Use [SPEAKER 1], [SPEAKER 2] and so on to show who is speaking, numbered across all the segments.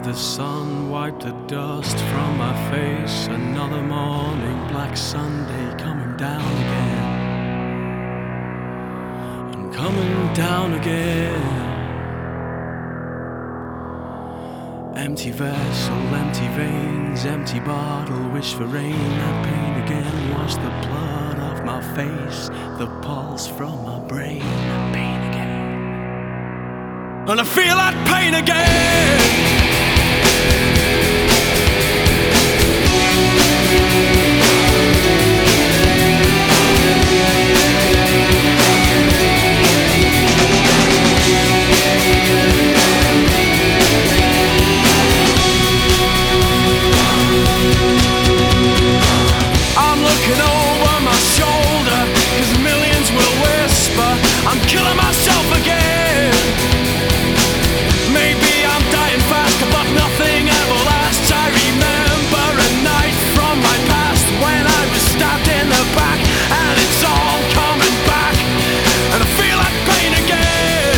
[SPEAKER 1] the sun wiped the dust from my face. Another morning, Black Sunday coming down again. And coming down again. Empty vessel, empty veins, empty bottle, wish for rain and pain again. Wash the blood off my face, the pulse from my brain and pain again. And I feel that pain again. I'm killing myself again. Maybe I'm dying fast, but nothing ever lasts. I remember a night from my past when I was stabbed in the back, and it's all coming back, and I feel that pain again.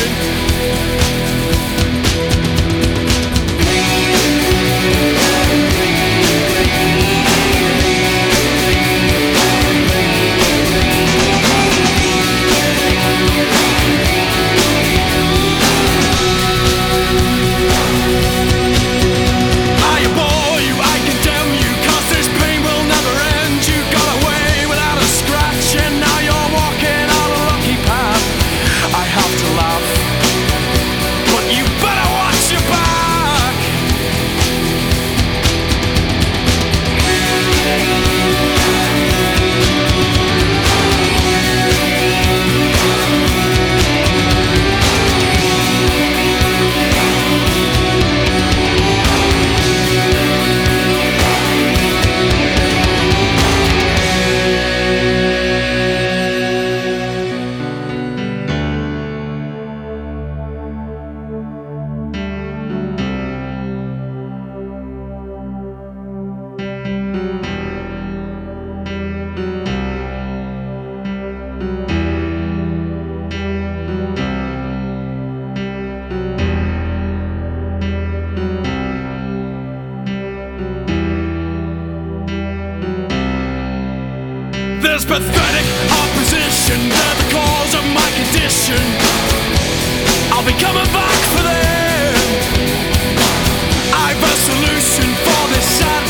[SPEAKER 1] There's pathetic opposition, they're the cause of my condition. I'll be coming back for them. I've a solution for this sad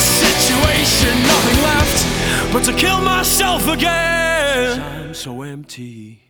[SPEAKER 1] situation. Nothing left but to kill myself again. 'Cause I'm so empty.